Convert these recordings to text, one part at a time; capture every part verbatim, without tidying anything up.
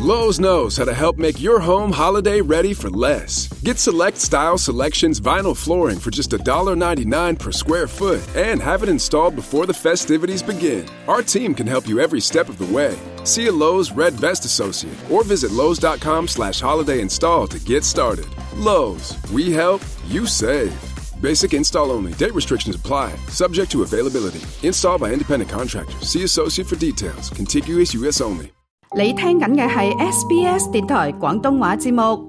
Lowe's knows how to help make your home holiday ready for less. Get Select Style Selections vinyl flooring for just one ninety-nine per square foot and have it installed before the festivities begin. Our team can help you every step of the way. See a Lowe's Red Vest associate or visit Lowe's.com slash holiday install to get started. Lowe's, we help, you save. Basic install only. Date restrictions apply. Subject to availability. Installed by independent contractors. See associate for details. Contiguous U S only. 你聽緊嘅係 S B S 電台廣東話節目。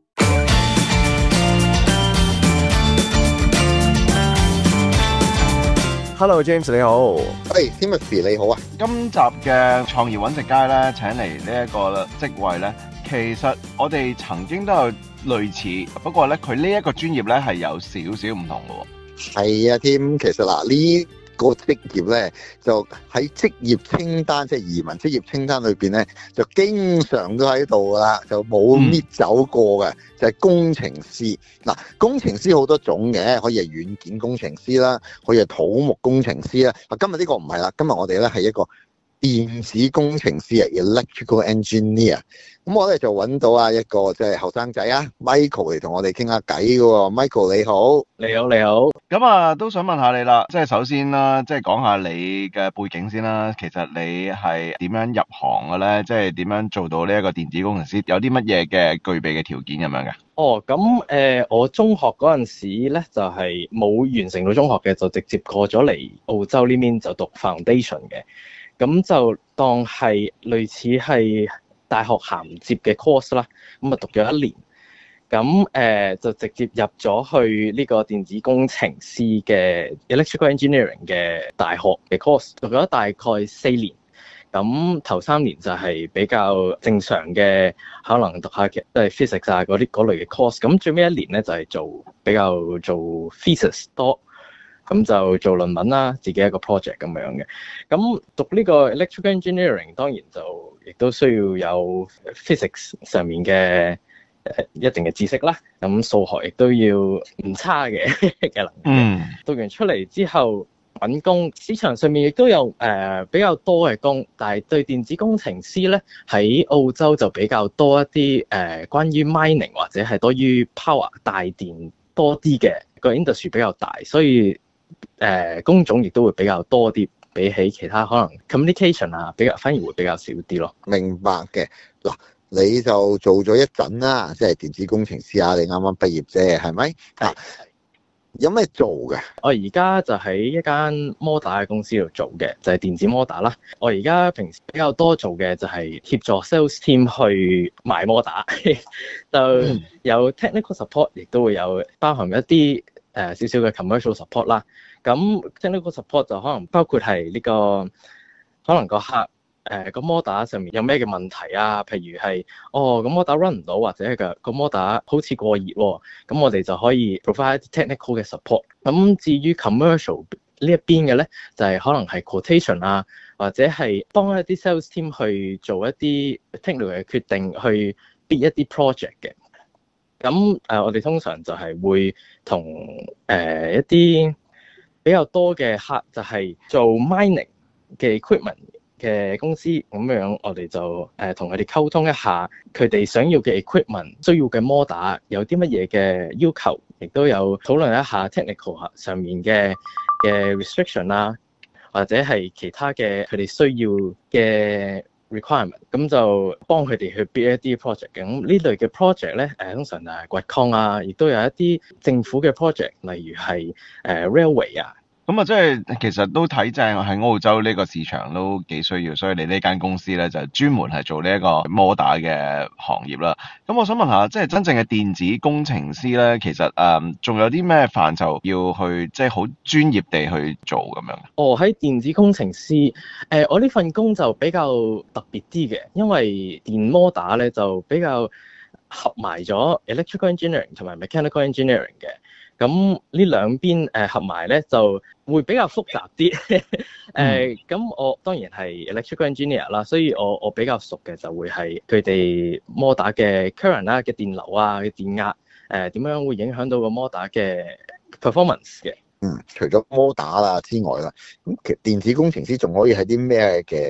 Hello James 你好， 喂 Timothy 你好啊。 今集嘅創業揾食街咧，請嚟呢一個職位咧，其實我哋曾經都有類似，不過咧佢呢一個專業咧係有少少唔同嘅。 係啊，添，其實嗱呢個職業咧就喺職業清單，即係移民職業清單裏邊咧，就經常都喺度噶啦，就冇搣走過嘅，嗯、就係工程師。嗱，工程師好多種嘅，可以係軟件工程師啦，可以係土木工程師啦。啊，今日呢個唔係啦，今日我哋咧係一個電子工程師啊 ，electrical engineer。咁我哋就揾到啊一個即係後生仔啊 ，Michael 嚟同我哋傾下偈嘅喎。Michael 你好， 你好你好。 咁啊，都想問下你啦，即係首先啦，即係講下你嘅背景先啦。其實你係點樣入行嘅咧？即係點樣做到呢一個電子工程師？有啲乜嘢嘅具備嘅條件咁樣嘅？ 哦，咁誒、呃，我中學嗰陣時咧就係、是、冇完成到中學嘅，就直接過咗嚟澳洲呢邊就讀 foundation 嘅。咁就當係類似係大學銜接嘅 course 啦，咁啊讀咗一年，咁誒、呃、就直接入咗去呢個電子工程師嘅 electrical engineering 嘅大學嘅 course， 讀咗大概四年。咁頭三年就係比較正常嘅，可能讀下嘅即係 physics 啊嗰啲嗰類嘅 course。咁最尾一年咧就係、是、做比較做 thesis 多。咁就做論文啦，自己一個 project 咁樣嘅。咁讀呢個 electrical engineering 當然就亦都需要有 physics 上面嘅誒一定嘅知識啦。咁數學亦都要唔差嘅嘅能力。嗯。讀完出嚟之後揾工，市場上面亦都有誒、呃、比較多嘅工，但係對電子工程師咧喺澳洲就比較多一啲誒、呃、關於 mining 或者係多於 power 大電多啲嘅個 industry 比較大，所以誒、呃、工種亦都會比較多啲，比起其他可能 communication 啊，比較反而會比較少啲咯。 明白嘅。嗱，你就做咗一陣啦，即係電子工程師啊，你啱啱畢業啫，係咪？啊，有咩做嘅？ 我而家就喺一間摩打嘅公司度做嘅，就係、是、電子摩打啦。我而家平時比較多做嘅就係協助 sales team 去賣摩打，就有 technical support， 亦都會有包含一啲誒少少嘅 commercial support 啦。咁 technical support 就可能包括係呢、這個可能個客誒個摩打上面有咩嘅問題啊，譬如係哦個摩打 run 唔到，或者係個個摩打好似過熱喎，咁我哋就可以 provide technical 嘅 support。咁至於 commercial 呢一邊嘅咧，就係、是、可能係 quotation 啊，或者係幫一啲 sales team 去做一啲 technical 嘅決定，去 bid 一啲 project 嘅。咁誒、呃、我哋通常就係會同誒、呃、一啲比較多嘅客就係做 mining 嘅 equipment 嘅公司，咁樣我哋就誒同佢哋溝通一下，佢哋想要嘅 equipment 需要嘅摩打有啲乜嘢嘅要求，亦都有討論一下 technical 上面嘅嘅 restriction 啦，或者係其他嘅佢哋需要嘅 requirement， 咁就幫佢哋去 build 一啲 project 嘅。咁呢類嘅 project 咧，誒通常就係掘礦啊，亦都有一啲政府嘅 project，例如係誒 railway 啊。 咁啊，即係其實都睇正喺澳洲呢個市場都幾需要，所以你呢間公司咧就專門係做呢一個摩打嘅行業啦。咁我想問下，即係真正嘅電子工程師咧，其實誒仲有啲咩範疇要去即係好專業地去做咁樣？ 哦，喺電子工程師，誒、呃、我呢份工就比較特別啲嘅，因為電摩打咧就比較合埋咗 electrical engineering 同埋 mechanical engineering 嘅。咁呢兩邊誒合埋咧就會比較複雜啲。誒咁、呃、我當然係 electrical engineer 啦，所以我我比較熟嘅就會係佢哋摩打嘅 current 啦、嘅電流啊、嘅電壓誒點樣會影響到個摩打嘅 performance 嘅。 嗯，除咗摩打啦之外啦，咁其實電子工程師仲可以係啲咩嘅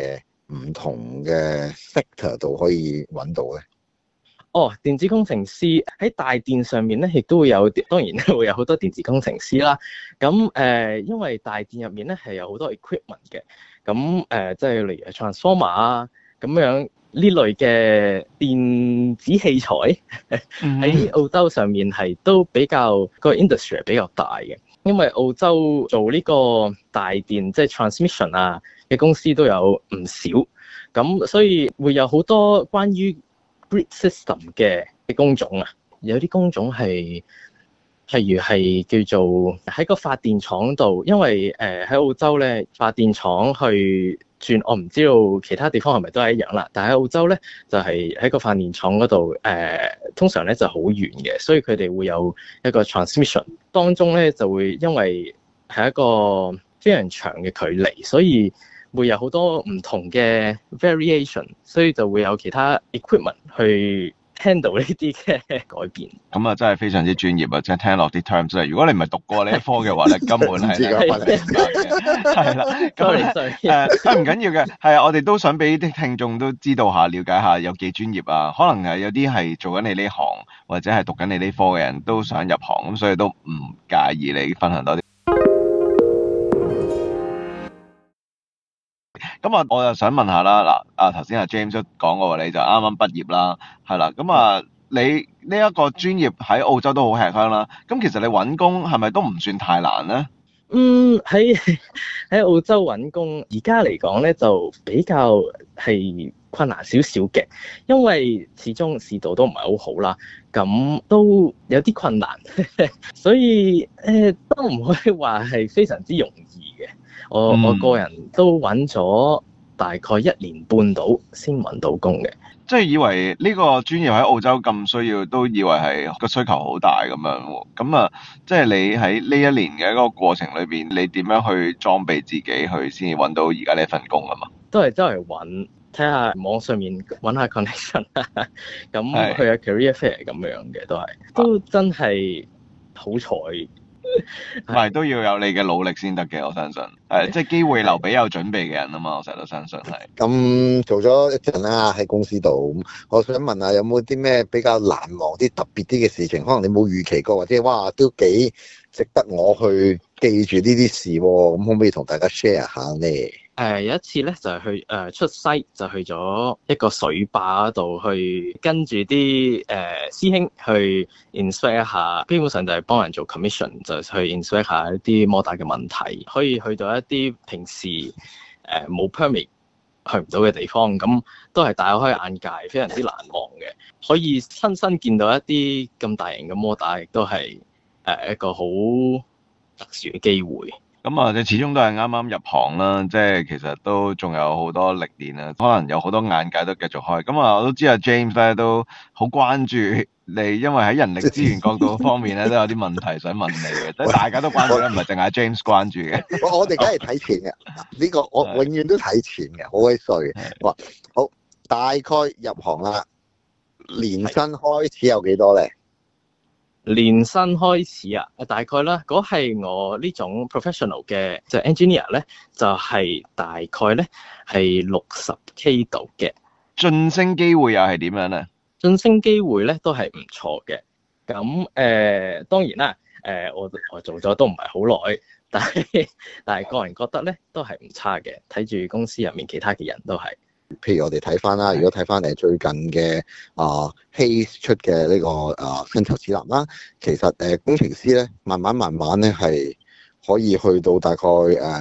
唔同嘅 sector 度可以揾到咧？ 哦，電子工程師喺大電上面咧，亦都會有，當然會有好多電子工程師啦。咁誒、呃，因為大電入面咧係有好多 equipment 嘅，咁誒、呃，即係例如 transformer 啊，咁樣呢類嘅電子器材喺澳洲上面係都比較、個 industry 係比較大嘅，因為澳洲做呢個大電即係 transmission 啊嘅公司都有唔少，咁所以會有好多關於grid system 嘅嘅工種啊，有啲工種係，譬如係叫做喺個發電廠度，因為誒喺、呃、澳洲咧發電廠去轉，我唔知道其他地方係咪都係一樣啦。但係喺澳洲咧就係、是、喺個發電廠嗰度誒，通常咧就好遠嘅，所以佢哋會有一個 transmission 當中咧就會因為係一個非常長嘅距離，所以會有好多唔同嘅 variation， 所以就會有其他 equipment 去 handle 呢啲嘅改變。 咁啊，真係非常之專業啊！即係聽落啲 terms 咧，如果你唔係讀過呢一科嘅話咧，根本係唔明白嘅。係啦，咁誒，誒唔緊要嘅，係啊，我哋都想俾啲聽眾都知道下、了解下有幾專業啊。可能係有啲係做緊你呢行，或者係讀緊你呢科嘅人都想入行，咁所以都唔介意你分享多啲。咁啊，我又想問下啦，嗱，啊頭先阿 James 都講過，你就啱啱畢業啦，係啦，咁啊，你呢一個專業喺澳洲都好吃香啦，咁其實你揾工係咪都唔算太難咧？ 嗯，喺喺澳洲揾工，而家嚟講咧就比較係困難少少嘅，因為始終市道都唔係好好啦，咁都有啲困難，所以誒、呃、都唔可以話係非常之容易嘅。我、嗯、我個人都揾咗大概一年半到先揾到工嘅， 即係以為呢個專業喺澳洲咁需要，都以為係個需求好大咁樣喎。咁啊，即係你喺呢一年嘅一個過程裏邊，你點樣去裝備自己去先至揾到而家呢一份工啊嘛？ 都係周圍揾，睇下網上面揾下 connection， 咁去下 career fair 咁樣嘅，都係都真係好彩。 唔係都要有你嘅努力先得嘅，我相信係即係機會留俾有準備嘅人啊嘛，我成日都相信係。 咁做咗一陣啦喺公司度，我想問下有冇啲咩比較難忘啲特別啲嘅事情，可能你冇預期過，或者哇都幾值得我去記住呢啲事喎，咁可唔可以同大家 share 下呢？ 誒、呃、有一次咧就係、是、去誒、呃、出西，就去咗一個水壩度去跟住啲誒師兄去 inspect 一下，基本上就係幫人做 commission，就去 inspect 下一啲摩打嘅問題，可以去到一啲平時誒冇、呃、permit 去唔到嘅地方，咁都係大開眼界，非常之難忘嘅。可以親身見到一啲咁大型嘅摩打，亦都係誒一個好特殊嘅機會。 咁啊，你始終都係啱啱入行啦，即係其實都仲有好多歷練啊，可能有好多眼界都繼續開。咁啊，我都知阿 James 咧都好關注你，因為喺人力資源角度方面咧都有啲問題想問你嘅，即係大家都關注咧，唔係淨係 James 關注嘅。 我我哋梗係睇錢嘅，呢個我永遠都睇錢嘅，好鬼衰嘅。哇，好，大概入行啦，年薪開始有幾多咧？ 年薪開始啊，大概啦，嗰係我呢種 professional 嘅就 engineer 咧，就係、是、大概咧係六十 K 度嘅。 晉升機會又係點樣咧？ 晉升機會咧都係唔錯嘅。咁誒、呃、當然啦，誒、呃、我我做咗都唔係好耐，但係但係個人覺得咧都係唔差嘅。睇住公司入面其他嘅人都係。 譬如我哋睇翻啦，如果睇翻誒最近嘅啊 Hayes 出嘅呢個啊薪酬指南啦，其實誒工程師咧慢慢慢慢咧係可以去到大概誒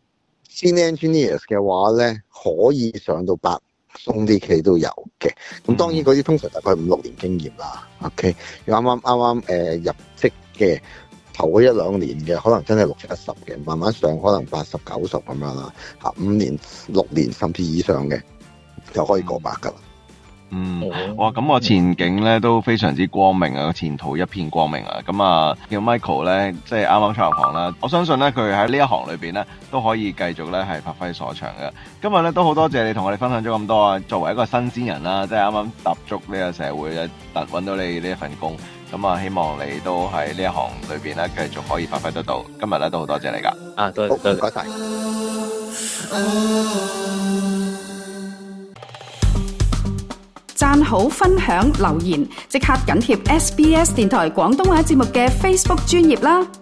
Senior Engineers 嘅話咧，可以上到百鬆啲 K 都有嘅。咁當然嗰啲通常大概五六年經驗啦。OK，啱啱啱啱誒入職嘅。頭嗰一兩年嘅可能真係六七十嘅，慢慢上可能八十九十咁樣啦，嚇五年六年甚至以上嘅就可以過百㗎啦。 嗯，哇！咁我前景咧都非常之光明啊，前途一片光明啊。咁啊，叫 Michael 咧，即係啱啱出入行啦。我相信咧，佢喺呢一行裏邊咧都可以繼續咧係發揮所長嘅。今日咧都好多謝你同我哋分享咗咁多啊。作為一個新鮮人啦，即係啱啱踏足呢個社會咧，突揾到你呢一份工，咁啊，希望你都喺呢一行裏邊咧繼續可以發揮得到。今日咧都好多謝你㗎。 啊，多謝多謝， 唔該晒。 讚好、分享、留言，即刻緊貼 S B S 電台廣東話節目嘅 Facebook 專頁啦！